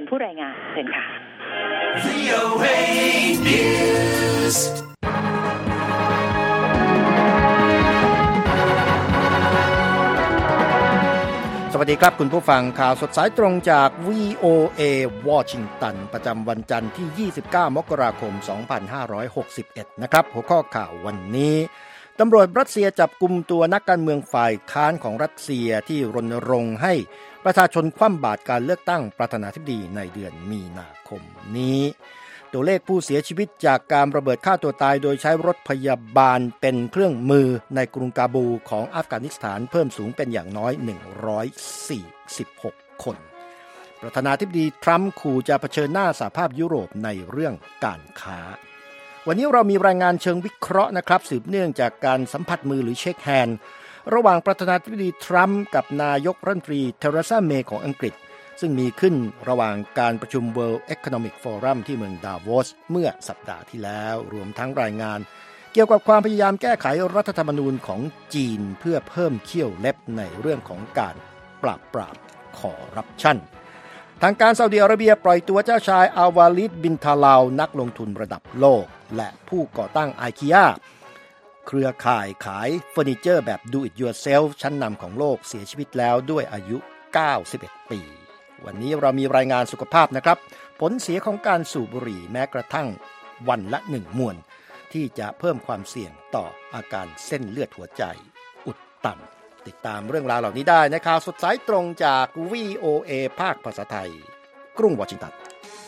เป็นผู้รายงานเชิญค่ะ VOA News สวัสดีครับคุณผู้ฟังข่าวสดสายตรงจาก VOA วอชิงตันประจำวันจันทร์ที่29มกราคม2561นะครับหัวข้อข่าววันนี้ตำรวจรัสเซียจับกุมตัวนักการเมืองฝ่ายค้านของรัสเซียที่รณรงค์ให้ประชาชนคว่ำบาตรการเลือกตั้งประธานาธิบดีในเดือนมีนาคมนี้ตัวเลขผู้เสียชีวิตจากการระเบิดฆ่าตัวตายโดยใช้รถพยาบาลเป็นเครื่องมือในกรุงกาบูของอัฟกานิสถานเพิ่มสูงเป็นอย่างน้อย146คนประธานาธิบดีทรัมป์ขู่จะเผชิญหน้าสหภาพยุโรปในเรื่องการค้าวันนี้เรามีรายงานเชิงวิเคราะห์นะครับสืบเนื่องจากการสัมผัสมือหรือเช็คแฮนด์ระหว่างประธานาธิบดีทรัมป์กับนายกรัฐมนตรีเทเรซาเมย์ของอังกฤษซึ่งมีขึ้นระหว่างการประชุม World Economic Forum ที่เมืองดาโวสเมื่อสัปดาห์ที่แล้วรวมทั้งรายงานเกี่ยวกับความพยายามแก้ไขรัฐธรรมนูญของจีนเพื่อเพิ่มเขี้ยวเล็บในเรื่องของการปราบปรามคอร์รัปชันทางการซาอุดิอาระเบียปล่อยตัวเจ้าชายอาวาลิดบินทาลาวนักลงทุนระดับโลกและผู้ก่อตั้ง IKEA เครือข่ายขายเฟอร์นิเจอร์แบบ Do It Yourself ชั้นนำของโลกเสียชีวิตแล้วด้วยอายุ91ปีวันนี้เรามีรายงานสุขภาพนะครับผลเสียของการสูบบุหรี่แม้กระทั่งวันละ1 มวนที่จะเพิ่มความเสี่ยงต่ออาการเส้นเลือดหัวใจอุดตันติดตามเรื่องราวเหล่านี้ได้ในข่าวสดสายตรงจาก VOA ภาคภาษาไทยกรุงวอชิงตัน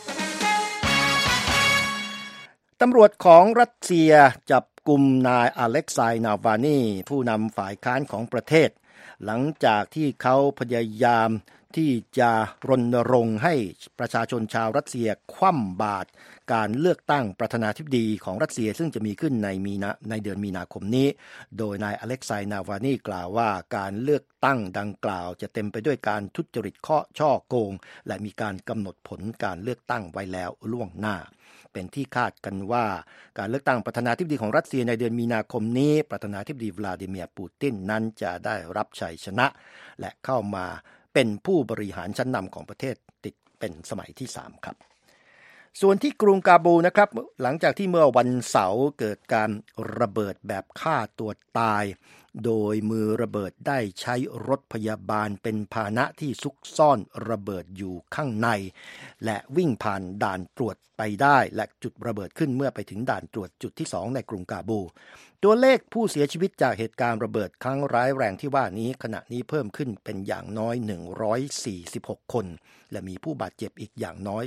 ตำรวจของรัสเซียจับกุมนายอเล็กไซน์นาวานีผู้นำฝ่ายค้านของประเทศหลังจากที่เขาพยายามที่จะรณรงค์ให้ประชาชนชาวรัสเซียคว่ำบาตรการเลือกตั้งประธานาธิบดีของรัสเซียซึ่งจะมีขึ้นในเดือนมีนาคมนี้โดยนายอเล็กไซน์นาวานีกล่าวว่าการเลือกตั้งดังกล่าวจะเต็มไปด้วยการทุจริตช่อโกงและมีการกำหนดผลการเลือกตั้งไว้แล้วล่วงหน้าเป็นที่คาดกันว่าการเลือกตั้งประธานาธิบดีของรัสเซียในเดือนมีนาคมนี้ประธานาธิบดีวลาดิเมียร์ปูตินนั้นจะได้รับชัยชนะและเข้ามาเป็นผู้บริหารชั้นนำของประเทศติดเป็นสมัยที่3ครับส่วนที่กรุงกาบูนะครับหลังจากที่เมื่อวันเสาร์เกิดการระเบิดแบบฆ่าตัวตายโดยมือระเบิดได้ใช้รถพยาบาลเป็นพาหนะที่ซุกซ่อนระเบิดอยู่ข้างในและวิ่งผ่านด่านตรวจไปได้และจุดระเบิดขึ้นเมื่อไปถึงด่านตรวจจุดที่2ในกรุงกาบูตัวเลขผู้เสียชีวิตจากเหตุการณ์ระเบิดครั้งร้ายแรงที่ว่านี้ขณะนี้เพิ่มขึ้นเป็นอย่างน้อย146คนและมีผู้บาดเจ็บอีกอย่างน้อย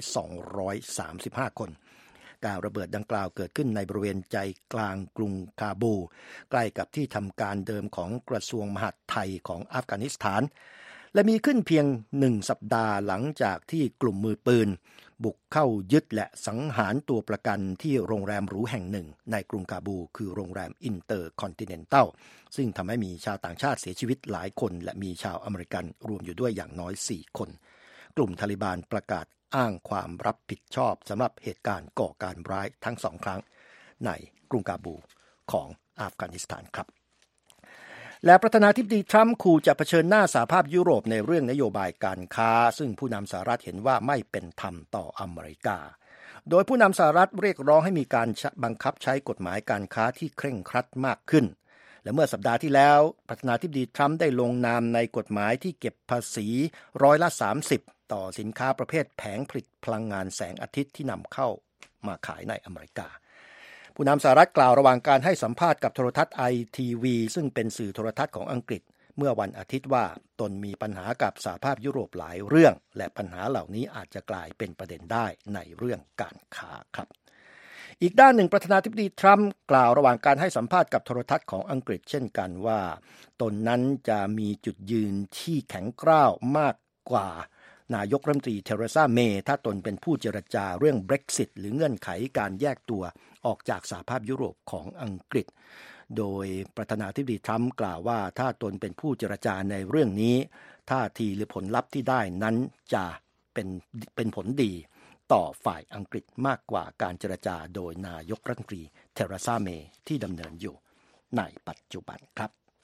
235คนการระเบิดดังกล่าวเกิดขึ้นในบริเวณใจกลางกรุงกาบูใกล้กับที่ทำการเดิมของกระทรวงมหาดไทยของอัฟกานิสถานและมีขึ้นเพียง1สัปดาห์หลังจากที่กลุ่มมือปืนบุกเข้ายึดและสังหารตัวประกันที่โรงแรมหรูแห่งหนึ่งในกรุงกาบูคือโรงแรมอินเตอร์คอนติเนนตัลซึ่งทำให้มีชาวต่างชาติเสียชีวิตหลายคนและมีชาวอเมริกันรวมอยู่ด้วยอย่างน้อย4คนกลุ่มทาลิบานประกาศอ้างความรับผิดชอบสำหรับเหตุการณ์ก่อการร้ายทั้ง2ครั้งในกรุงกาบูของอัฟกานิสถานครับและประธานาธิบดีทรัมป์ขู่จะเผชิญหน้าสหภาพยุโรปในเรื่องนโยบายการค้าซึ่งผู้นำสหรัฐเห็นว่าไม่เป็นธรรมต่ออเมริกาโดยผู้นำสหรัฐเรียกร้องให้มีการบังคับใช้กฎหมายการค้าที่เคร่งครัดมากขึ้นและเมื่อสัปดาห์ที่แล้วประธานาธิบดีทรัมป์ได้ลงนามในกฎหมายที่เก็บภาษี30%ต่อสินค้าประเภทแผงผลิตพลังงานแสงอาทิตย์ที่นำเข้ามาขายในอเมริกาผู้นำสหรัฐกล่าวระหว่างการให้สัมภาษณ์กับโทรทัศน์ ITV ซึ่งเป็นสื่อโทรทัศน์ของอังกฤษเมื่อวันอาทิตย์ว่าตนมีปัญหากับสหภาพยุโรปหลายเรื่องและปัญหาเหล่านี้อาจจะกลายเป็นประเด็นได้ในเรื่องการค้าครับอีกด้านหนึ่งประธานาธิบดีทรัมป์กล่าวระหว่างการให้สัมภาษณ์กับโทรทัศน์ของอังกฤษเช่นกันว่าตนนั้นจะมีจุดยืนที่แข็งกร้าวมากกว่านายกรัฐมนตรีเทเรซาเมย์ถ้าตนเป็นผู้เจรจาเรื่อง Brexit หรือเงื่อนไขการแยกตัวออกจากสหภาพยุโรปของอังกฤษโดยประธานาธิบดีทรัมป์กล่าวว่าถ้าตนเป็นผู้เจรจาในเรื่องนี้ท่าทีหรือผลลัพธ์ที่ได้นั้นจะเป็นผลดีต่อฝ่ายอังกฤษมากกว่าการเจรจาโดยนายกรัฐมนตรีเทเรซาเมย์ที่ดำเนินอยู่ในปัจจุบันครับ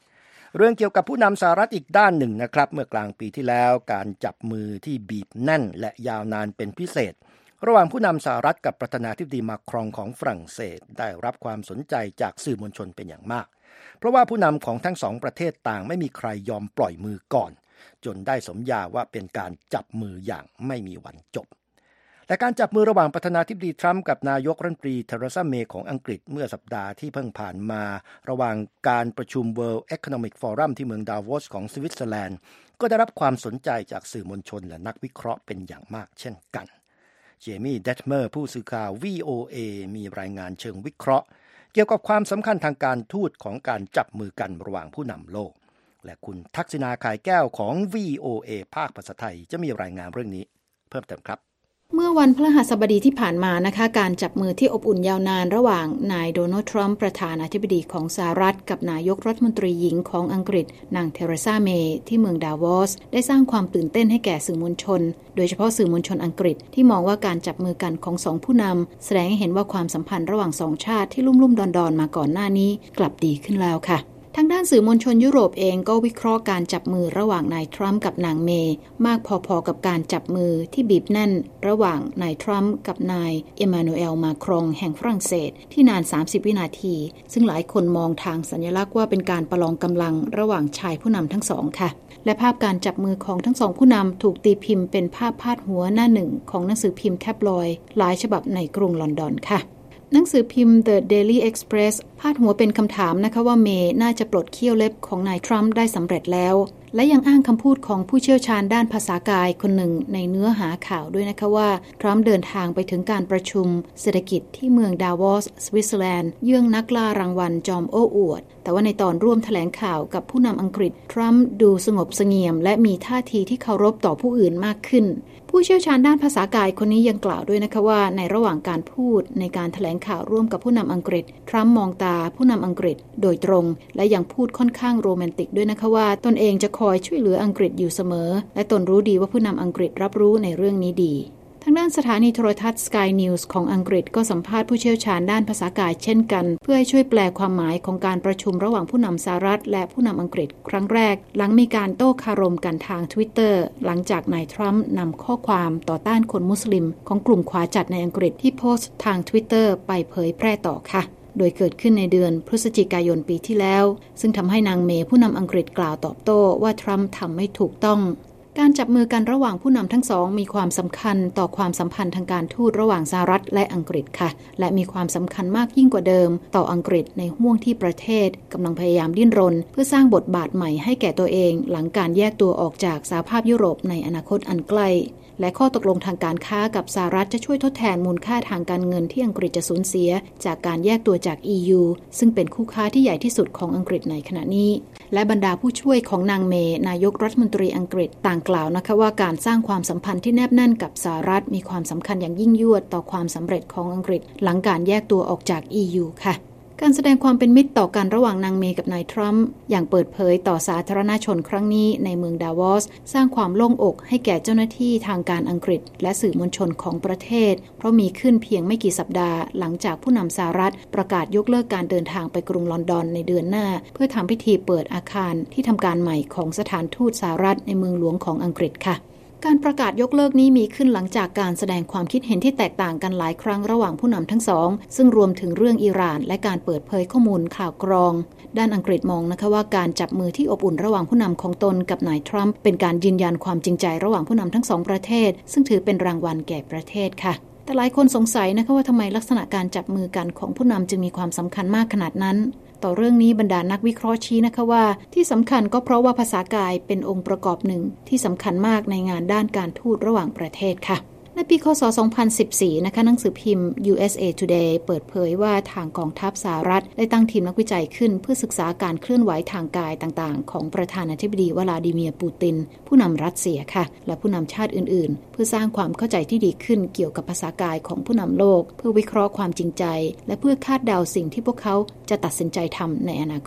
เรื่องเกี่ยวกับผู้นำสหรัฐอีกด้านหนึ่งนะครับเมื่อกลางปีที่แล้วการจับมือที่บีบแน่นและยาวนานเป็นพิเศษระหว่างผู้นำสหรัฐกับประธานาธิบดีมาครองของฝรั่งเศสได้รับความสนใจจากสื่อมวลชนเป็นอย่างมากเพราะว่าผู้นำของทั้งสองประเทศต่างไม่มีใครยอมปล่อยมือก่อนจนได้สมญาว่าเป็นการจับมืออย่างไม่มีวันจบและการจับมือระหว่างประธานาธิบดีทรัมป์กับนายกรัฐมนตรีเทเรซาเมย์ของอังกฤษเมื่อสัปดาห์ที่เพิ่งผ่านมาระหว่างการประชุม World Economic Forum ที่เมืองดาโวสของสวิตเซอร์แลนด์ก็ได้รับความสนใจจากสื่อมวลชนและนักวิเคราะห์เป็นอย่างมากเช่นกันเจมี่เดทเมอร์ผู้สื่อข่าว VOA มีรายงานเชิงวิเคราะห์เกี่ยวกับความสำคัญทางการทูตของการจับมือกันระหว่างผู้นำโลกและคุณทักษิณา ขายแก้วของ VOA ภาคภาษาไทยจะมีรายงานเรื่องนี้เพิ่มเติมครับเมื่อวันพฤหัสบดีที่ผ่านมานะคะการจับมือที่อบอุ่นยาวนานระหว่างนายโดนัลด์ทรัมป์ประธานาธิบดีของสหรัฐกับนายกรัฐมนตรีหญิงของอังกฤษนางเทเรซาเมย์ที่เมืองดาวอสได้สร้างความตื่นเต้นให้แก่สื่อมวลชนโดยเฉพาะสื่อมวลชนอังกฤษที่มองว่าการจับมือกันของสองผู้นำแสดงให้เห็นว่าความสัมพันธ์ระหว่างสองชาติที่ลุ่มๆดอนๆมาก่อนหน้านี้กลับดีขึ้นแล้วค่ะทางด้านสื่อมวลชนยุโรปเองก็วิเคราะห์การจับมือระหว่างนายทรัมป์กับนางเมย์มากพอๆกับการจับมือที่บีบแน่นระหว่างนายทรัมป์กับนายเอมานูเอลมาครองแห่งฝรั่งเศสที่นาน30วินาทีซึ่งหลายคนมองทางสัญลักษณ์ว่าเป็นการประลองกำลังระหว่างชายผู้นำทั้งสองค่ะและภาพการจับมือของทั้งสองผู้นำถูกตีพิมพ์เป็นภาพพาดหัวหน้าหนึ่งของหนังสือพิมพ์แท็บลอยด์หลายฉบับในกรุงลอนดอนค่ะหนังสือพิมพ์ The Daily Express พาดหัวเป็นคำถามนะคะว่าเมย์น่าจะปลดเขี้ยวเล็บของนายทรัมป์ได้สำเร็จแล้วและยังอ้างคำพูดของผู้เชี่ยวชาญด้านภาษากายคนหนึ่งในเนื้อหาข่าวด้วยนะคะว่าทรัมป์เดินทางไปถึงการประชุมเศรษฐกิจที่เมืองดาวอสสวิตเซอร์แลนด์เยื่องนักล่ารางวัลจอมโอ้อวดแต่ว่าในตอนร่วมแถลงข่าวกับผู้นำอังกฤษทรัมป์ดูสงบเสงี่ยมและมีท่าทีที่เคารพต่อผู้อื่นมากขึ้นผู้เชี่ยวชาญด้านภาษากายคนนี้ยังกล่าวด้วยนะคะว่าในระหว่างการพูดในการแถลงข่าวร่วมกับผู้นำอังกฤษทรัมป์มองตาผู้นำอังกฤษโดยตรงและยังพูดค่อนข้างโรแมนติกด้วยนะคะว่าตนเองจะคอยช่วยเหลืออังกฤษอยู่เสมอและตนรู้ดีว่าผู้นำอังกฤษรับรู้ในเรื่องนี้ดีทางด้านสถานีโทรทัศน์ Sky News ของอังกฤษก็สัมภาษณ์ผู้เชี่ยวชาญด้านภาษากายเช่นกันเพื่อให้ช่วยแปลความหมายของการประชุมระหว่างผู้นำสหรัฐและผู้นำอังกฤษครั้งแรกหลังมีการโต้คารมกันทาง Twitter หลังจากนายทรัมป์นำข้อความต่อต้านคนมุสลิมของกลุ่มขวาจัดในอังกฤษที่โพสต์ทาง Twitter ไปเผยแพร่ต่อค่ะโดยเกิดขึ้นในเดือนพฤศจิกายนปีที่แล้วซึ่งทำให้นางเมย์ผู้นำอังกฤษกล่าวตอบโต้ว่าทรัมป์ทำไม่ถูกต้องการจับมือกันระหว่างผู้นำทั้งสองมีความสำคัญต่อความสัมพันธ์ทางการทูตระหว่างสหรัฐและอังกฤษค่ะและมีความสำคัญมากยิ่งกว่าเดิมต่ออังกฤษในห้วงที่ประเทศกำลังพยายามดิ้นรนเพื่อสร้างบทบาทใหม่ให้แก่ตัวเองหลังการแยกตัวออกจากสหภาพยุโรปในอนาคตอันใกล้และข้อตกลงทางการค้ากับสหรัฐจะช่วยทดแทนมูลค่าทางการเงินที่อังกฤษจะสูญเสียจากการแยกตัวจาก EU ซึ่งเป็นคู่ค้าที่ใหญ่ที่สุดของอังกฤษในขณะนี้และบรรดาผู้ช่วยของนางเมย์นายกรัฐมนตรีอังกฤษต่างกล่าวนะคะว่าการสร้างความสัมพันธ์ที่แนบแน่นกับสหรัฐมีความสำคัญอย่างยิ่งยวดต่อความสำเร็จของอังกฤษหลังการแยกตัวออกจาก EU ค่ะการแสดงความเป็นมิตรต่อกันระหว่างนางเมย์กับนายทรัมป์อย่างเปิดเผยต่อสาธารณชนครั้งนี้ในเมืองดาวอสสร้างความโล่งอกให้แก่เจ้าหน้าที่ทางการอังกฤษและสื่อมวลชนของประเทศเพราะมีขึ้นเพียงไม่กี่สัปดาห์หลังจากผู้นำสหรัฐประกาศยกเลิกการเดินทางไปกรุงลอนดอนในเดือนหน้าเพื่อทำพิธีเปิดอาคารที่ทำการใหม่ของสถานทูตสหรัฐในเมืองหลวงของอังกฤษค่ะการประกาศยกเลิกนี้มีขึ้นหลังจากการแสดงความคิดเห็นที่แตกต่างกันหลายครั้งระหว่างผู้นำทั้งสองซึ่งรวมถึงเรื่องอิหร่านและการเปิดเผยข้อมูลข่าวกรองด้านอังกฤษมองนะคะว่าการจับมือที่อบอุ่นระหว่างผู้นำของตนกับนายทรัมป์เป็นการยืนยันความจริงใจระหว่างผู้นำทั้งสองประเทศซึ่งถือเป็นรางวัลแก่ประเทศค่ะแต่หลายคนสงสัยนะคะว่าทำไมลักษณะการจับมือกันของผู้นำจึงมีความสำคัญมากขนาดนั้นต่อเรื่องนี้บรรดานักวิเคราะห์ชี้นะคะว่าที่สำคัญก็เพราะว่าภาษากายเป็นองค์ประกอบหนึ่งที่สำคัญมากในงานด้านการทูตระหว่างประเทศค่ะในปีค.ศ. 2014นะคะหนังสือพิมพ์ USA Today เปิดเผยว่าทางกองทัพสหรัฐได้ตั้งทีมนักวิจัยขึ้นเพื่อศึกษาการเคลื่อนไหวทางกายต่างๆของประธานาธิบดีวลาดิเมียร์ปูตินผู้นำรัสเซียค่ะและผู้นำชาติอื่นๆเพื่อสร้างความเข้าใจที่ดีขึ้นเกี่ยวกับภาษากายของผู้นำโลกเพื่อวิเคราะห์ความจริงใจและเพื่อคาดเดาสิ่งที่พวกเขาจะตัดสินใจทำในอนาคต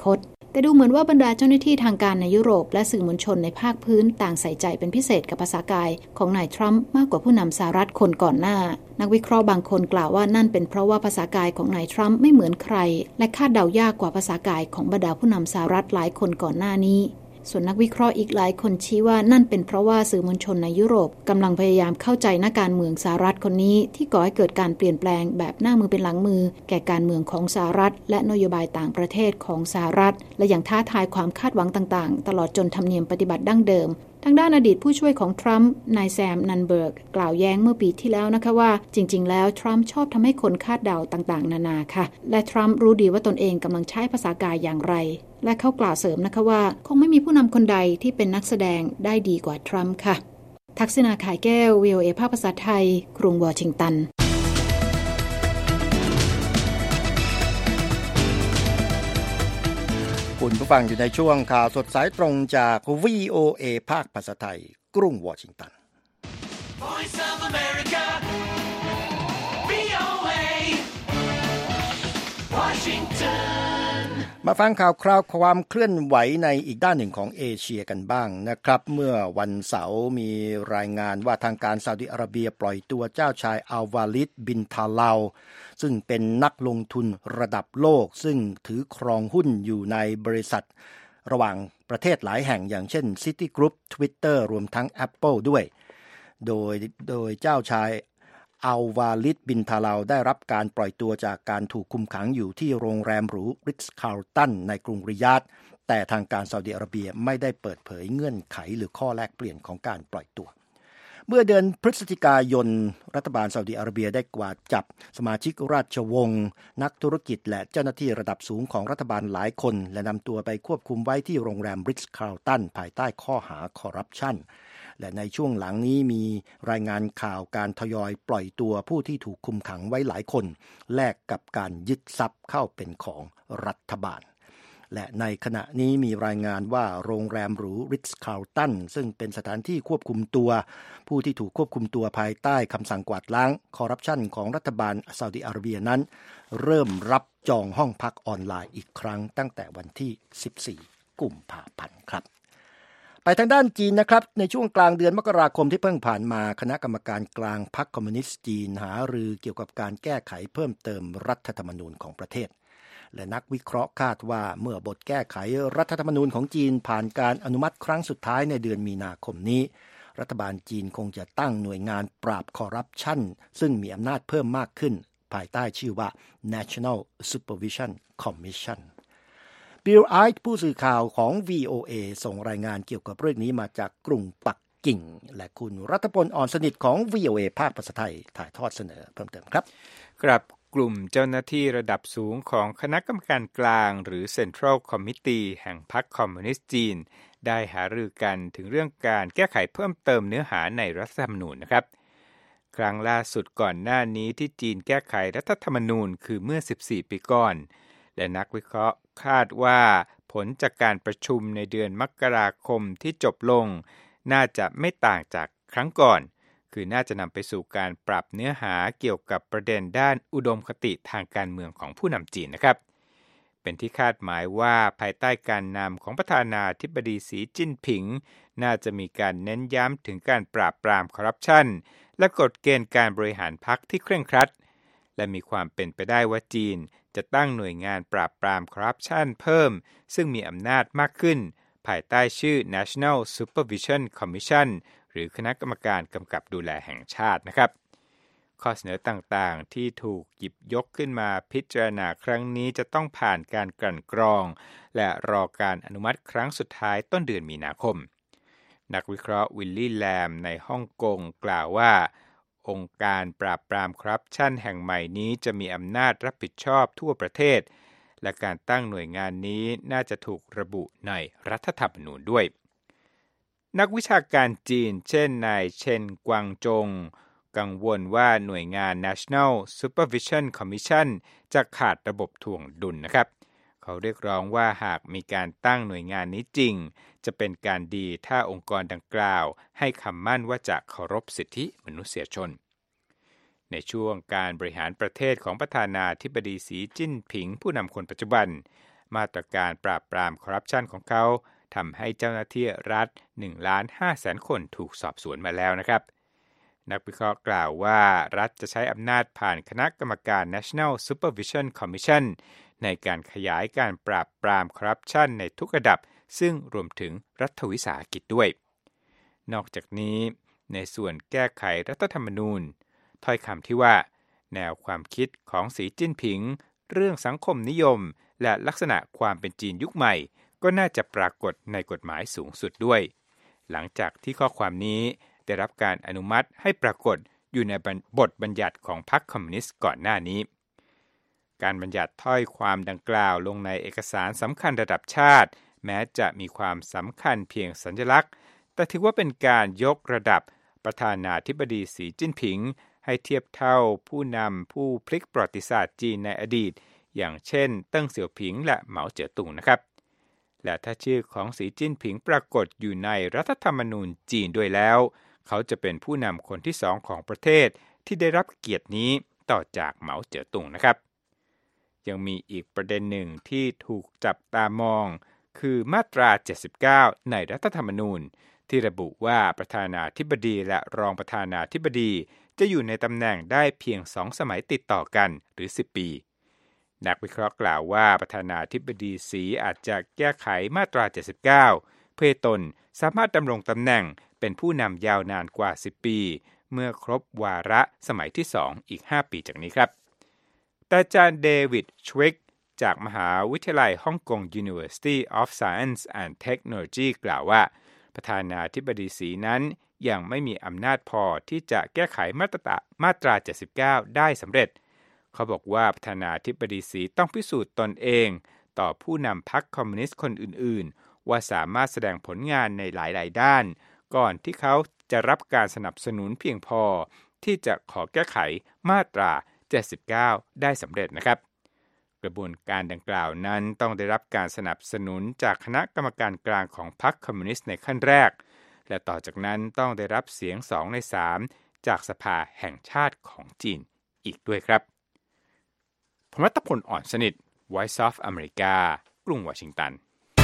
แต่ดูเหมือนว่าบรรดาเจ้าหน้าที่ทางการในยุโรปและสื่อมวลชนในภาคพื้นต่างใส่ใจเป็นพิเศษกับภาษากายของนายทรัมป์มากกว่าผู้นำสหรัฐคนก่อนหน้านักวิเคราะห์บางคนกล่าวว่านั่นเป็นเพราะว่าภาษากายของนายทรัมป์ไม่เหมือนใครและคาดเดายากกว่าภาษากายของบรรดาผู้นำสหรัฐหลายคนก่อนหน้านี้ส่วนนักวิเคราะห์อีกหลายคนชี้ว่านั่นเป็นเพราะว่าสื่อมวลชนในยุโรปกำลังพยายามเข้าใจนักการเมืองสหรัฐคนนี้ที่ก่อให้เกิดการเปลี่ยนแปลงแบบหน้ามือเป็นหลังมือแก่การเมืองของสหรัฐและนโยบายต่างประเทศของสหรัฐและยังท้าทายความคาดหวังต่างๆตลอดจนธรรมเนียมปฏิบัติดั้งเดิมทางด้านอดีตผู้ช่วยของทรัมป์นายแซมนันเบิร์กกล่าวแย้งเมื่อปีที่แล้วนะคะว่าจริงๆแล้วทรัมป์ชอบทำให้คนคาดเดาต่างๆนานาค่ะและทรัมป์รู้ดีว่าตนเองกำลังใช้ภาษากายอย่างไรและเขากล่าวเสริมนะคะว่าคงไม่มีผู้นำคนใดที่เป็นนักแสดงได้ดีกว่าทรัมป์ค่ะทักษิณา ข่ายแก้ว VOA ภาคภาษาไทยกรุงวอชิงตันคุณผู้ฟังอยู่ในช่วงข่าวสดสายตรงจาก VOA ภาคภาษาไทยกรุงวอชิงตัน Voice of America, VOA, Washington. มาฟังข่าวคราวความเคลื่อนไหวในอีกด้านหนึ่งของเอเชียกันบ้างนะครับเมื่อวันเสาร์มีรายงานว่าทางการซาอุดิอาระเบียปล่อยตัวเจ้าชายอัลวาลิดบินทาลาวซึ่งเป็นนักลงทุนระดับโลกซึ่งถือครองหุ้นอยู่ในบริษัทระหว่างประเทศหลายแห่งอย่างเช่น Citigroup Twitter รวมทั้ง Apple ด้วยโดยเจ้าชายอัลวาลิดบินทาลาวได้รับการปล่อยตัวจากการถูกคุมขังอยู่ที่โรงแรมหรูริทซ์คาร์ลตันในกรุงริยาดแต่ทางการซาอุดิอาระเบียไม่ได้เปิดเผยเงื่อนไขหรือข้อแลกเปลี่ยนของการปล่อยตัวเมื่อเดือนพฤศจิกายนรัฐบาลซาอุดิอาระเบียได้กวาดจับสมาชิกราชวงศ์นักธุรกิจและเจ้าหน้าที่ระดับสูงของรัฐบาลหลายคนและนำตัวไปควบคุมไว้ที่โรงแรมริทซ์คาร์ลตันภายใต้ข้อหาคอร์รัปชันและในช่วงหลังนี้มีรายงานข่าวการทยอยปล่อยตัวผู้ที่ถูกคุมขังไว้หลายคนแลกกับการยึดทรัพย์เข้าเป็นของรัฐบาลและในขณะนี้มีรายงานว่าโรงแรมหรูริทซ์คาร์ลตันซึ่งเป็นสถานที่ควบคุมตัวผู้ที่ถูกควบคุมตัวภายใต้คำสั่งกวาดล้างคอร์รัปชันของรัฐบาลซาอุดิอาระเบียนั้นเริ่มรับจองห้องพักออนไลน์อีกครั้งตั้งแต่วันที่14กุมภาพันธ์ครับไปทางด้านจีนนะครับในช่วงกลางเดือนมกราคมที่เพิ่งผ่านมาคณะกรรมการกลางพรรคคอมมิวนิสต์จีนหารือเกี่ยวกับการแก้ไขเพิ่มเติมรัฐธรรมนูญของประเทศและนักวิเคราะห์คาดว่าเมื่อบทแก้ไขรัฐธรรมนูญของจีนผ่านการอนุมัติครั้งสุดท้ายในเดือนมีนาคมนี้รัฐบาลจีนคงจะตั้งหน่วยงานปราบคอร์รัปชันซึ่งมีอำนาจเพิ่มมากขึ้นภายใต้ชื่อว่า National Supervision Commissionบิล ไอท์ผู้สื่อข่าวของ VOA ส่งรายงานเกี่ยวกับเรื่องนี้มาจากกรุงปักกิ่งและคุณรัตพล อ่อนสนิทของ VOA ภาคภาษาไทยถ่ายทอดเสนอเพิ่มเติมครับครับกลุ่มเจ้าหน้าที่ระดับสูงของคณะกรรมการกลางหรือ Central Committee แห่งพรรคคอมมิวนิสต์จีนได้หารือกันถึงเรื่องการแก้ไขเพิ่มเติมเนื้อหาในรัฐธรรมนูญนะครับครั้งล่าสุดก่อนหน้านี้ที่จีนแก้ไขรัฐธรรมนูญคือเมื่อ14ปีก่อนและนักวิเคราะห์คาดว่าผลจากการประชุมในเดือนมกราคมที่จบลงน่าจะไม่ต่างจากครั้งก่อนคือน่าจะนำไปสู่การปรับเนื้อหาเกี่ยวกับประเด็นด้านอุดมคติทางการเมืองของผู้นำจีนนะครับเป็นที่คาดหมายว่าภายใต้การนำของประธานาธิบดีสีจิ้นผิงน่าจะมีการเน้นย้ำถึงการปราบปรามคอร์รัปชันและกฎเกณฑ์การบริหารพรรคที่เคร่งครัดและมีความเป็นไปได้ว่าจีนจะตั้งหน่วยงานปราบปรามคอร์รัปชันเพิ่มซึ่งมีอำนาจมากขึ้นภายใต้ชื่อ National Supervision Commission หรือคณะกรรมการกำกับดูแลแห่งชาตินะครับข้อเสนอต่างๆที่ถูกหยิบยกขึ้นมาพิจารณาครั้งนี้จะต้องผ่านการกลั่นกรองและรอการอนุมัติครั้งสุดท้ายต้นเดือนมีนาคมนักวิเคราะห์วิลลี่แลมในฮ่องกงกล่าวว่าองค์การปราบปรามคอร์รัปชันแห่งใหม่นี้จะมีอำนาจรับผิดชอบทั่วประเทศและการตั้งหน่วยงานนี้น่าจะถูกระบุในรัฐธรรมนูญด้วยนักวิชาการจีนเช่นนายเฉินกวางจงกังวลว่าหน่วยงาน National Supervision Commission จะขาดระบบถ่วงดุลนะครับเขาเรียกร้องว่าหากมีการตั้งหน่วยงานนี้จริงจะเป็นการดีถ้าองค์กรดังกล่าวให้คำมั่นว่าจะเคารพสิทธิมนุษยชนในช่วงการบริหารประเทศของประธานาธิบดีสีจิ้นผิงผู้นำคนปัจจุบันมาตรการปราบปรามคอร์รัปชันของเขาทำให้เจ้าหน้าที่รัฐ 1,500,000 คนถูกสอบสวนมาแล้วนะครับนักวิเคราะห์กล่าวว่ารัฐจะใช้อำนาจผ่านคณะกรรมการ National Supervision Commission ในการขยายการปราบปรามคอร์รัปชันในทุกระดับซึ่งรวมถึงรัฐวิสาหกิจด้วยนอกจากนี้ในส่วนแก้ไขรัฐธรรมนูญถ้อยคำที่ว่าแนวความคิดของสีจิ้นผิงเรื่องสังคมนิยมและลักษณะความเป็นจีนยุคใหม่ก็น่าจะปรากฏในกฎหมายสูงสุดด้วยหลังจากที่ข้อความนี้ได้รับการอนุมัติให้ปรากฏอยู่ในบทบัญญัติของพรรคคอมมิวนิสต์ก่อนหน้านี้การบัญญัติถ้อยความดังกล่าวลงในเอกสารสำคัญระดับชาติแม้จะมีความสำคัญเพียงสัญลักษณ์แต่ถือว่าเป็นการยกระดับประธานาธิบดีสีจิ้นผิงให้เทียบเท่าผู้นำผู้พลิกประวัติศาสตร์จีนในอดีตอย่างเช่นเติ้งเสี่ยวผิงและเหมาเจ๋อตุงนะครับและถ้าชื่อของสีจิ้นผิงปรากฏอยู่ในรัฐธรรมนูญจีนด้วยแล้วเขาจะเป็นผู้นำคนที่สองของประเทศที่ได้รับเกียรตินี้ต่อจากเหมาเจ๋อตุงนะครับยังมีอีกประเด็นหนึ่งที่ถูกจับตามองคือมาตรา 79 ในรัฐธรรมนูญที่ระบุว่าประธานาธิบดีและรองประธานาธิบดีจะอยู่ในตำแหน่งได้เพียง2 สมัยติดต่อกันหรือ10 ปีนักวิเคราะห์กล่าวว่าประธานาธิบดีสีอาจจะแก้ไขมาตรา 79 เพื่อตนสามารถดำรงตำแหน่งเป็นผู้นำยาวนานกว่า10 ปีเมื่อครบวาระสมัยที่2อีก5 ปีจากนี้ครับแต่อาจารย์เดวิดชวิกจากมหาวิทยาลัยฮ่องกง University of Science and Technology กล่าวว่าประธานาธิบดีสีนั้นยังไม่มีอำนาจพอที่จะแก้ไขมาตรา 79 ได้สำเร็จเขาบอกว่าประธานาธิบดีสีต้องพิสูจน์ตนเองต่อผู้นำพรรคคอมมิวนิสต์คนอื่นๆว่าสามารถแสดงผลงานในหลายๆด้านก่อนที่เขาจะรับการสนับสนุนเพียงพอที่จะขอแก้ไขมาตรา 79 ได้สำเร็จนะครับกระบวนการดังกล่าวนั้นต้องได้รับการสนับสนุนจากคณะกรรมการกลางของพรรคคอมมิวนิสต์ในขั้นแรกและต่อจากนั้นต้องได้รับเสียง2 ใน 3จากสภาแห่งชาติของจีนอีกด้วยครับผมรัตพล อ่อนสนิท Voice of America กรุงวอชิงตัน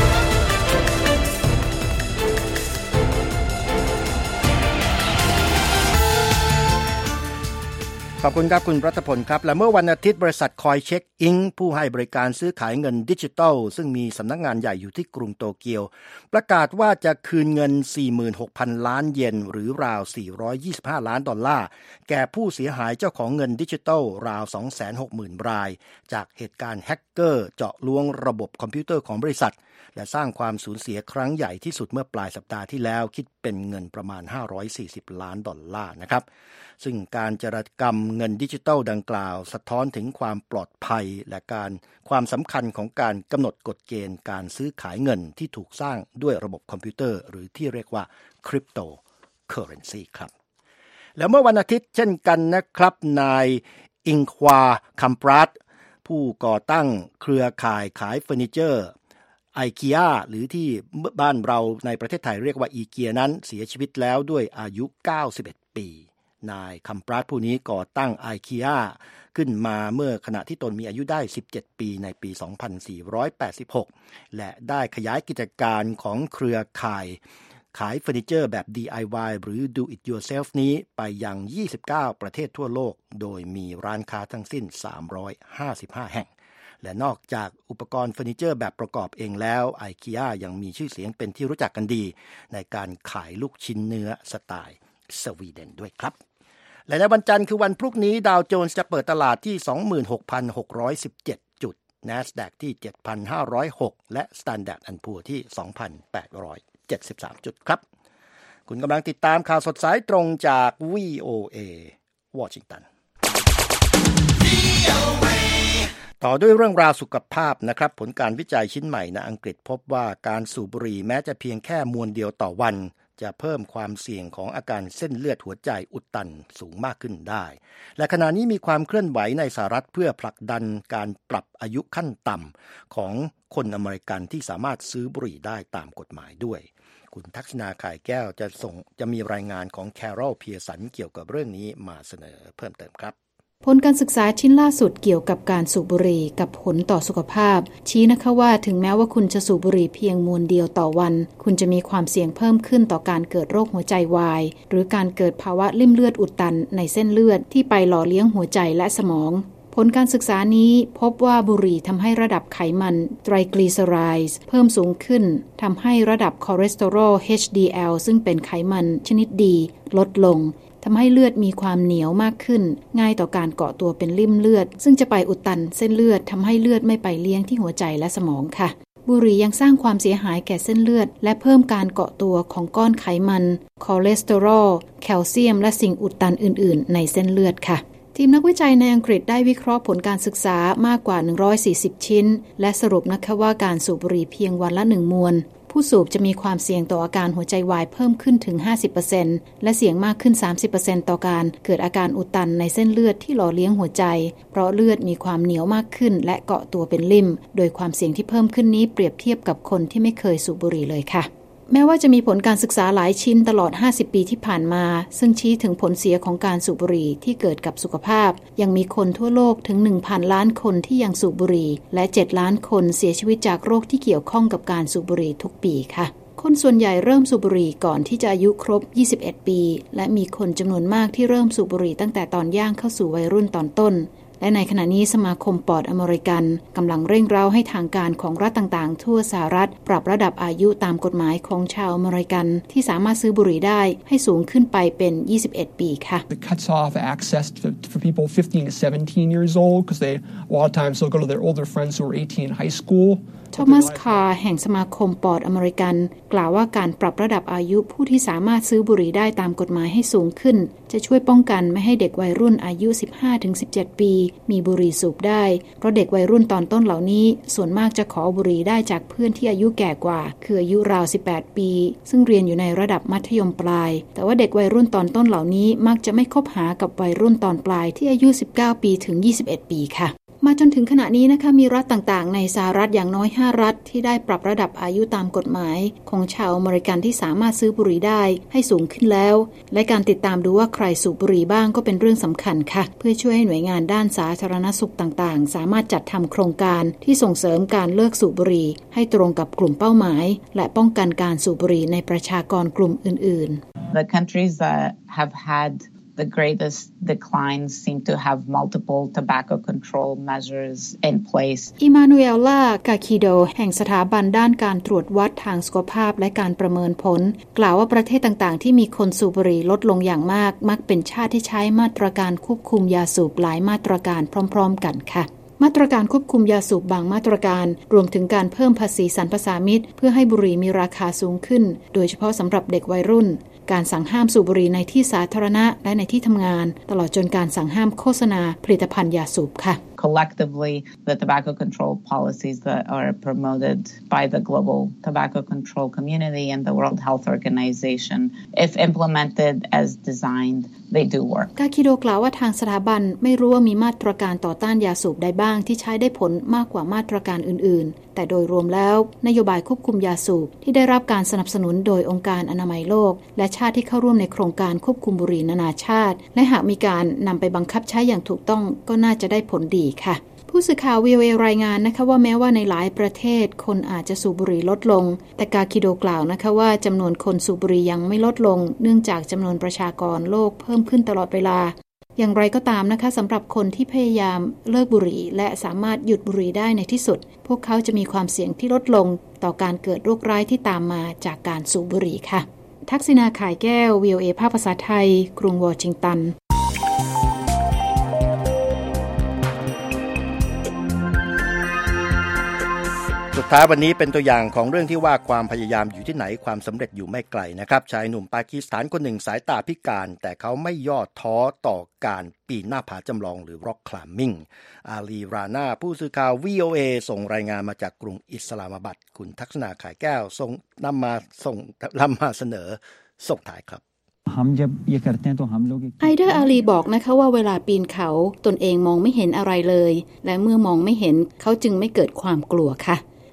ขอบคุณครับคุณรัตพลครับและเมื่อวันอาทิตย์บริษัทคอยเช็คอิงผู้ให้บริการซื้อขายเงินดิจิทัลซึ่งมีสำนักงานใหญ่อยู่ที่กรุงโตเกียวประกาศว่าจะคืนเงิน 46,000 ล้านเยนหรือราว425 ล้านดอลลาร์แก่ผู้เสียหายเจ้าของเงินดิจิทัลราว 260,000 รายจากเหตุการณ์แฮกเกอร์เจาะล้วงระบบคอมพิวเตอร์ของบริษัทและสร้างความสูญเสียครั้งใหญ่ที่สุดเมื่อปลายสัปดาห์ที่แล้วคิดเป็นเงินประมาณ540 ล้านดอลลาร์นะครับซึ่งการจารกรรมเงินดิจิทัลดังกล่าวสะท้อนถึงความปลอดภัยและความสำคัญของการกำหนดกฎเกณฑ์การซื้อขายเงินที่ถูกสร้างด้วยระบบคอมพิวเตอร์หรือที่เรียกว่าคริปโตเคอเรนซีครับแล้วเมื่อวันอาทิตย์เช่นกันนะครับนายอิงควาคัมปรัตผู้ก่อตั้งเครือข่ายขายเฟอร์นิเจอร์IKEA หรือที่บ้านเราในประเทศไทยเรียกว่าอีเกียนั้นเสียชีวิตแล้วด้วยอายุ91 ปีนายคัมปรัตผู้นี้ก่อตั้ง IKEA ขึ้นมาเมื่อขณะที่ตนมีอายุได้17 ปีในปี 2486 และได้ขยายกิจการของเครือข่ายขายเฟอร์นิเจอร์แบบ DIY หรือ Do It Yourself นี้ไปยัง29 ประเทศทั่วโลกโดยมีร้านค้าทั้งสิ้น355 แห่งและนอกจากอุปกรณ์เฟอร์นิเจอร์แบบประกอบเองแล้ว IKEA ยังมีชื่อเสียงเป็นที่รู้จักกันดีในการขายลูกชิ้นเนื้อสไตล์สวีเดนด้วยครับและในวันจันทร์คือวันพรุ่งนี้ดาวโจนส์จะเปิดตลาดที่ 26,617 จุด NASDAQ ที่ 7,506 และ Standard & Poor's ที่ 2,873 จุดครับคุณกำลังติดตามข่าวสดสายตรงจาก VOA วอชิงตันต่อด้วยเรื่องราวสุขภาพนะครับผลการวิจัยชิ้นใหม่ในอังกฤษพบว่าการสูบบุหรี่แม้จะเพียงแค่มวนเดียวต่อวันจะเพิ่มความเสี่ยงของอาการเส้นเลือดหัวใจอุดตันสูงมากขึ้นได้และขณะนี้มีความเคลื่อนไหวในสหรัฐเพื่อผลักดันการปรับอายุขั้นต่ำของคนอเมริกันที่สามารถซื้อบุหรี่ได้ตามกฎหมายด้วยคุณทักษณาข่ายแก้วจะมีรายงานของแคโรล เพียร์สันเกี่ยวกับเรื่องนี้มาเสนอเพิ่มเติมครับผลการศึกษาชิ้นล่าสุดเกี่ยวกับการสูบบุหรี่กับผลต่อสุขภาพชี้นะคะว่าถึงแม้ว่าคุณจะสูบบุหรี่เพียงมวนเดียวต่อวันคุณจะมีความเสี่ยงเพิ่มขึ้นต่อการเกิดโรคหัวใจวายหรือการเกิดภาวะลิ่มเลือดอุดตันในเส้นเลือดที่ไปหล่อเลี้ยงหัวใจและสมองผลการศึกษานี้พบว่าบุหรี่ทำให้ระดับไขมันไตรกลีเซอไรด์เพิ่มสูงขึ้นทำให้ระดับคอเลสเตอรอล HDL ซึ่งเป็นไขมันชนิดดีลดลงทำให้เลือดมีความเหนียวมากขึ้นง่ายต่อการเกาะตัวเป็นลิ่มเลือดซึ่งจะไปอุดตันเส้นเลือดทำให้เลือดไม่ไปเลี้ยงที่หัวใจและสมองค่ะบุหรี่ยังสร้างความเสียหายแก่เส้นเลือดและเพิ่มการเกาะตัวของก้อนไขมันคอเลสเตอรอลแคลเซียมและสิ่งอุดตันอื่นๆในเส้นเลือดค่ะทีมนักวิจัยในอังกฤษได้วิเคราะห์ผลการศึกษามากกว่า140ชิ้นและสรุปนะคะว่าการสูบบุหรี่เพียงวันละ1มวนผู้สูบจะมีความเสี่ยงต่ออาการหัวใจวายเพิ่มขึ้นถึง 50% และเสี่ยงมากขึ้น 30% ต่อการเกิดอาการอุดตันในเส้นเลือดที่หล่อเลี้ยงหัวใจเพราะเลือดมีความเหนียวมากขึ้นและเกาะตัวเป็นลิ่มโดยความเสี่ยงที่เพิ่มขึ้นนี้เปรียบเทียบกับคนที่ไม่เคยสูบบุหรี่เลยค่ะแม้ว่าจะมีผลการศึกษาหลายชิ้นตลอด50ปีที่ผ่านมาซึ่งชี้ถึงผลเสียของการสูบบุหรี่ที่เกิดกับสุขภาพยังมีคนทั่วโลกถึง 1,000 ล้านคนที่ยังสูบบุหรี่และ7ล้านคนเสียชีวิตจากโรคที่เกี่ยวข้องกับการสูบบุหรี่ทุกปีค่ะคนส่วนใหญ่เริ่มสูบบุหรี่ก่อนที่จะอายุครบ21ปีและมีคนจำนวนมากที่เริ่มสูบบุหรี่ตั้งแต่ตอนย่างเข้าสู่วัยรุ่นตอนต้นและในขณะนี้สมาคมปอดอเมริกันกำลังเร่งเร้าให้ทางการของรัฐต่างๆทั่วสหรัฐปรับระดับอายุตามกฎหมายของชาวอเมริกันที่สามารถซื้อบุหรี่ได้ให้สูงขึ้นไปเป็น21ปีค่ะ It cuts off access for people 15 to 17 years old because a lot of times they'll go to their older friends who are 18 in high school โทมัสคาร์แห่งสมาคมปอดอเมริกันกล่าวว่าการปรับระดับอายุผู้ที่สามารถซื้อบุหรี่ได้ตามกฎหมายให้สูงขึ้นจะช่วยป้องกันไม่ให้เด็กวัยรุ่นอายุ 15-17 ปีมีบุหรี่สูบได้เพราะเด็กวัยรุ่นตอนต้นเหล่านี้ส่วนมากจะขอบุหรี่ได้จากเพื่อนที่อายุแก่กว่าคืออายุราว18ปีซึ่งเรียนอยู่ในระดับมัธยมปลายแต่ว่าเด็กวัยรุ่นตอนต้นเหล่านี้มักจะไม่คบหากับวัยรุ่นตอนปลายที่อายุ19ปีถึง21ปีค่ะมาจนถึงขณะนี้นะคะมีรัฐต่างๆในสหรัฐอย่างน้อย5รัฐที่ได้ปรับระดับอายุตามกฎหมายของชาวอเมริกันที่สามารถซื้อบุหรี่ได้ให้สูงขึ้นแล้วและการติดตามดูว่าใครสูบบุหรี่บ้างก็เป็นเรื่องสำคัญค่ะเพื่อช่วยให้หน่วยงานด้านสาธารณสุขต่างๆสามารถจัดทำโครงการที่ส่งเสริมการเลิกสูบบุหรี่ให้ตรงกับกลุ่มเป้าหมายและป้องกันการสูบบุหรี่ในประชากรกลุ่มอื่นๆ The countries that have had the greatest declines seem to have multiple tobacco control measures in place. อิมานูเอลล่ากาคิโดแห่งสถาบันด้านการตรวจวัดทางสุขภาพและการประเมินผลกล่าวว่าประเทศต่างๆที่มีคนสูบบุหรี่ลดลงอย่างมากมักเป็นชาติที่ใช้มาตรการควบคุมยาสูบหลายมาตรการพร้อมๆกันค่ะมาตรการควบคุมยาสูบบางมาตรการรวมถึงการเพิ่มภาษีสรรพสามิตเพื่อให้บุหรี่มีราคาสูงขึ้นโดยเฉพาะสำหรับเด็กวัยรุ่นการสั่งห้ามสูบบุหรี่ในที่สาธารณะและในที่ทำงานตลอดจนการสั่งห้ามโฆษณาผลิตภัณฑ์ยาสูบค่ะ Collectively, the tobacco control policies that are promoted by the global tobacco control community and the World Health Organization, if implemented as designed, they do work. กาคิโดกล่าวว่าทางสถาบันไม่รู้ว่ามีมาตรการต่อต้านยาสูบใดบ้างที่ใช้ได้ผลมากกว่ามาตรการอื่นๆแต่โดยรวมแล้วนโยบายควบคุมยาสูบที่ได้รับการสนับสนุนโดยองค์การอนามัยโลกและชาติที่เข้าร่วมในโครงการควบคุมบุหรี่นานาชาติและหากมีการนำไปบังคับใช้อย่างถูกต้องก็น่าจะได้ผลดีค่ะผู้สื่อข่าว VOA รายงานนะคะว่าแม้ว่าในหลายประเทศคนอาจจะสูบบุหรี่ลดลงแต่กาคิโดกล่าวนะคะว่าจำนวนคนสูบบุหรี่ยังไม่ลดลงเนื่องจากจำนวนประชากรโลกเพิ่มขึ้นตลอดเวลาอย่างไรก็ตามนะคะสำหรับคนที่พยายามเลิกบุหรี่และสามารถหยุดบุหรี่ได้ในที่สุดพวกเขาจะมีความเสี่ยงที่ลดลงต่อการเกิดโรคร้ายที่ตามมาจากการสูบบุหรี่ค่ะทักษิณา ข่ายแก้ว VOA ภาคภาษาไทยกรุงวอชิงตันสุดท้ายวันนี้เป็นตัวอย่างของเรื่องที่ว่าความพยายามอยู่ที่ไหนความสำเร็จอยู่ไม่ไกลนะครับชายหนุ่มปากีสถานคนหนึ่งสายตาพิการแต่เขาไม่ย่อท้อต่อการปีนหน้าผาจำลองหรือ Rock Climbing อาลีรานาผู้สื่อข่าว VOA ส่งรายงานมาจากกรุงอิสลามบัดคุณทักษณาขายแก้วนำมาเสนอส่งท้ายครับไอเดอร์อาลีบอกนะคะว่าเวลาปีนเขาตนเองมองไม่เห็นอะไรเลยและเมื่อมองไม่เห็นเขาจึงไม่เกิดความกลัวค่ะ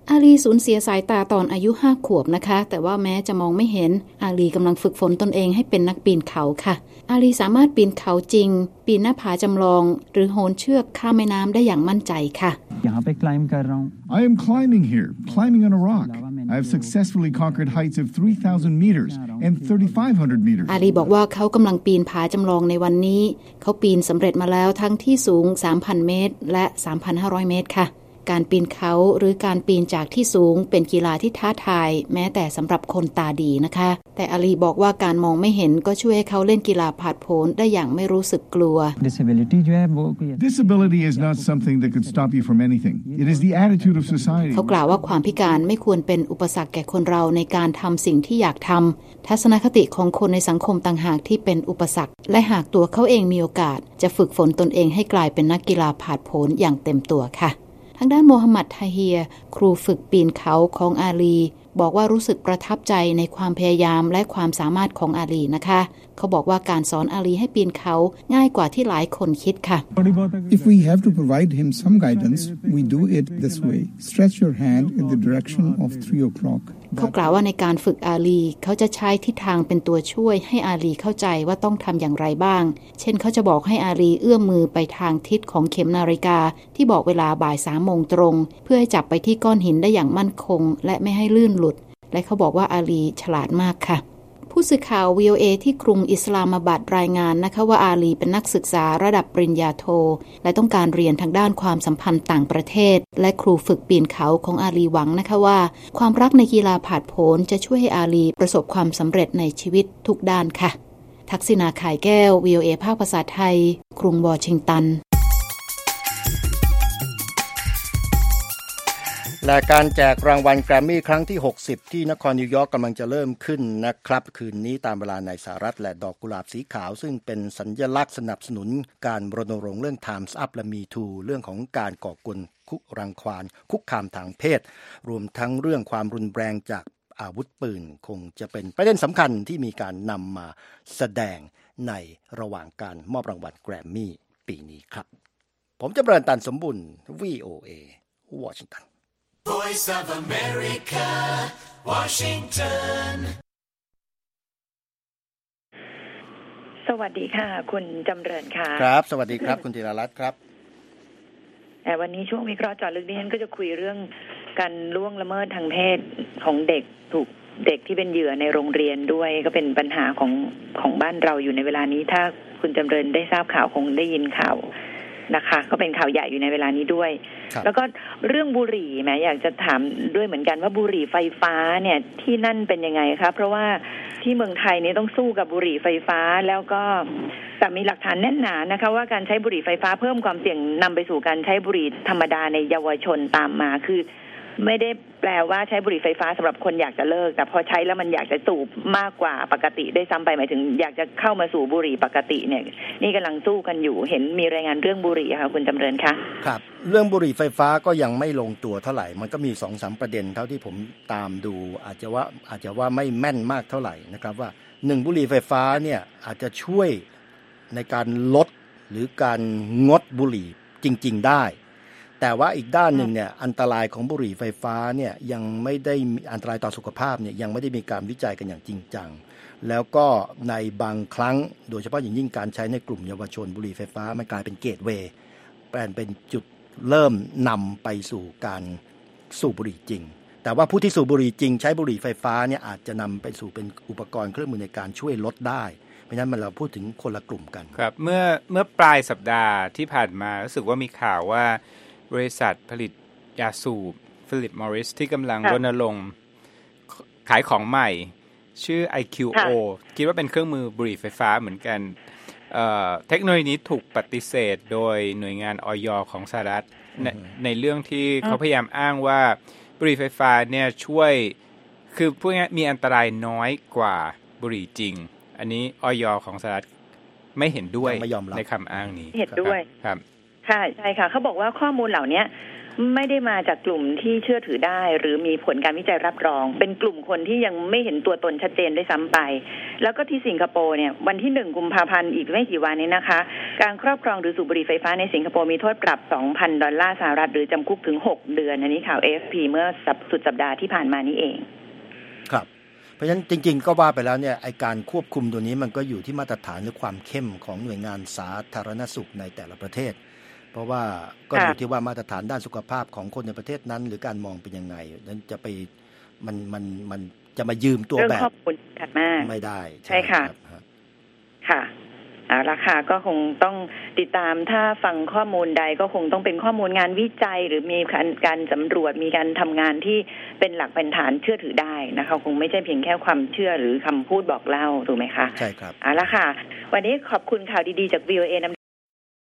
อาลีสูญเสียสายตาตอนอายุ5 ขวบนะคะแต่ว่าแม้จะมองไม่เห็นอาลีกำลังฝึกฝนตนเองให้เป็นนักปีนเขาค่ะอาลีสามารถปีนเขาจริงปีนหน้าผาจำลองหรือโหนเชือกข้ามแม่น้ำได้อย่างมั่นใจค่ะ I am climbing here, climbing on a rock. I have successfully conquered heights of 3,000 meters and 3,500 meters. อาลีบอกว่าเขากำลังปีนผาจำลองในวันนี้เขาปีนสำเร็จมาแล้วทั้งที่สูง 3,000 เมตรและ 3,500 เมตรค่ะการปีนเขาหรือการปีนจากที่สูงเป็นกีฬาที่ท้าทายแม้แต่สำหรับคนตาดีนะคะแต่อาลีบอกว่าการมองไม่เห็นก็ช่วยให้เขาเล่นกีฬาผาดโผนได้อย่างไม่รู้สึกกลัว Disability is not something that could stop you from anything. It is the attitude of society. เขากล่าวว่าความพิการไม่ควรเป็นอุปสรรคแก่คนเราในการทำสิ่งที่อยากทำทัศนคติของคนในสังคมต่างหากที่เป็นอุปสรรคและหากตัวเขาเองมีโอกาสจะฝึกฝนตนเองให้กลายเป็นนักกีฬาผาดโผนอย่างเต็มตัวค่ะทางด้านโมฮัมหมัด ทาเฮียครูฝึกปีนเขาของอาลีบอกว่ารู้สึกประทับใจในความพยายามและความสามารถของอาลีนะคะเขาบอกว่าการสอนอาลีให้ปีนเขาง่ายกว่าที่หลายคนคิดค่ะ If we have to provide him some guidance, we do it this way. Stretch your hand in the direction of 3 o'clock. เขากล่าวว่าในการฝึกอาลีเขาจะใช้ทิศทางเป็นตัวช่วยให้อาลีเข้าใจว่าต้องทำอย่างไรบ้างเช่นเขาจะบอกให้อาลีเอื้อมมือไปทางทิศของเข็มนาฬิกาที่บอกเวลาบ่าย 3 โมงตรงเพื่อให้จับไปที่ก้อนหินได้อย่างมั่นคงและไม่ให้ลื่นหลุดและเขาบอกว่าอาลีฉลาดมากค่ะผู้สื่อข่าว VOA ที่กรุงอิสลามาบัดรายงานนะคะว่าอาลีเป็นนักศึกษาระดับปริญญาโทและต้องการเรียนทางด้านความสัมพันธ์ต่างประเทศและครูฝึกปีนเขาของอาลีหวังนะคะว่าความรักในกีฬาผาดโผนจะช่วยให้อาลีประสบความสำเร็จในชีวิตทุกด้านค่ะทักษิณาข่ายแก้ว VOA ภาคภาษาไทยกรุงวอชิงตันและการแจกรางวัลแกรมมี่ครั้งที่60ที่นครนิวยอร์กกำลังจะเริ่มขึ้นนะครับคืนนี้ตามเวลาในสหรัฐและดอกกุหลาบสีขาวซึ่งเป็นสัญลักษณ์สนับสนุนการรณรงค์เรื่อง Time's Up และ Me Too เรื่องของการก่อกวนรังควานคุกคามทางเพศรวมทั้งเรื่องความรุนแรงจากอาวุธปืนคงจะเป็นประเด็นสำคัญที่มีการนำมาแสดงในระหว่างการมอบรางวัลแกรมมี่ปีนี้ครับผมจำเริญตันสมบุญ VOA วอชิงตัน Voice of America, Washington. สวัสดีค่ะคุณจำเริญค่ะครับสวัสดีครับคุณธีรรัตน์ครับวันนี้ช่วงวิเคราะห์เจาะลึกนี้ฉันก็จะคุยเรื่องการล่วงละเมิดทางเพศของเด็กถูกเด็กที่เป็นเหยื่อในโรงเรียนด้วยก็เป็นปัญหาของบ้านเราอยู่ในเวลานี้ถ้าคุณจำเริญได้ทราบข่าวคงได้ยินข่าวนะคะก็เป็นข่าวใหญ่อยู่ในเวลานี้ด้วยแล้วก็เรื่องบุหรี่แหมอยากจะถามด้วยเหมือนกันว่าบุหรี่ไฟฟ้าเนี่ยที่นั่นเป็นยังไงคะเพราะว่าที่เมืองไทยนี่ต้องสู้กับบุหรี่ไฟฟ้าแล้วก็แต่มีหลักฐานแน่นหนานะคะว่าการใช้บุหรี่ไฟฟ้าเพิ่มความเสี่ยงนำไปสู่การใช้บุหรี่ธรรมดาในเยาวชนตามมาคือไม่ได้แปลว่าใช้บุหรี่ไฟฟ้าสำหรับคนอยากจะเลิกแต่พอใช้แล้วมันอยากจะสูบมากกว่าปกติได้ซ้ำไปหมายถึงอยากจะเข้ามาสู่บุหรี่ปกติเนี่ยนี่กำลังสู้กันอยู่เห็นมีรายงานเรื่องบุหรี่ค่ะคุณจำเริญคะครับเรื่องบุหรี่ไฟฟ้าก็ยังไม่ลงตัวเท่าไหร่มันก็มี 2-3 ประเด็นเท่าที่ผมตามดูอาจจะว่าไม่แม่นมากเท่าไหร่นะครับว่า1บุหรี่ไฟฟ้าเนี่ยอาจจะช่วยในการลดหรือการงดบุหรี่จริงๆได้แต่ว่าอีกด้านหนึ่งเนี่ยอันตรายของบุหรี่ไฟฟ้าเนี่ยยังไม่ได้อันตรายต่อสุขภาพเนี่ยยังไม่ได้มีการวิจัยกันอย่างจริงจังแล้วก็ในบางครั้งโดยเฉพาะอย่างยิ่งการใช้ในกลุ่มเยาวชนบุหรี่ไฟฟ้ามันกลายเป็นเกตเวย์เป็นจุดเริ่มนำไปสู่การสูบบุหรี่จริงแต่ว่าผู้ที่สูบบุหรี่จริงใช้บุหรี่ไฟฟ้าเนี่ยอาจจะนำไปสู่เป็นอุปกรณ์เครื่องมือในการช่วยลดได้เพราะฉะนั้นเราพูดถึงคนละกลุ่มกันครับเมื่อปลายสัปดาห์ที่ผ่านมารู้สึกว่ามีข่าวว่าบริษัทผลิตยาสูบฟิลิปมอริสที่กำลังรณรงค์ขายของใหม่ชื่อ IQO คิดว่าเป็นเครื่องมือบุหรี่ไฟฟ้าเหมือนกันเทคโนโลยีนี้ถูกปฏิเสธโดยหน่วยงาน อย.ของสหรัฐในเรื่องที่เขาพยายามอ้างว่าบุหรี่ไฟฟ้าเนี่ยช่วยคือพวกนี้มีอันตรายน้อยกว่าบุหรี่จริงอันนี้ อย.ของสหรัฐไม่เห็นด้วยในคำอ้างนี้เห็นด้วยครับใช่ค่ะเขาบอกว่าข้อมูลเหล่านี้ไม่ได้มาจากกลุ่มที่เชื่อถือได้หรือมีผลการวิจัยรับรองเป็นกลุ่มคนที่ยังไม่เห็นตัวตนชัดเจนด้วยซ้ำไปแล้วก็ที่สิงคโปร์เนี่ยวันที่1 กุมภาพันธ์อีกไม่กี่วันนี้นะคะการครอบครองหรือสูบบุหรี่ไฟฟ้าในสิงคโปร์มีโทษปรับ $2,000 หรือจำคุกถึง6 เดือนอันนี้ข่าว AFP เมื่อสุดสัปดาห์ที่ผ่านมานี้เองครับเพราะฉะนั้นจริงๆก็ว่าไปแล้วเนี่ยไอ้การควบคุมตัวนี้มันก็อยู่ที่มาตรฐานหรือความเข้มของหน่วยงานสาธารณสุขในแต่ละประเทศเพราะว่าก็อยู่ที่ว่ามาตรฐานด้านสุขภาพของคนในประเทศนั้นหรือการมองเป็นยังไงนั้นจะไปมันจะมายืมตัวแบบไม่ได้ใช่ค่ะค่ะเอาละค่ะก็คงต้องติดตามถ้าฟังข้อมูลใดก็คงต้องเป็นข้อมูลงานวิจัยหรือมีการสำรวจมีการทำงานที่เป็นหลักเป็นฐานเชื่อถือได้นะคะคงไม่ใช่เพียงแค่ความเชื่อหรือคำพูดบอกเล่าถูกไหมคะใช่ครับเอาละค่ะวันนี้ขอบคุณข่าวดีๆจาก VOA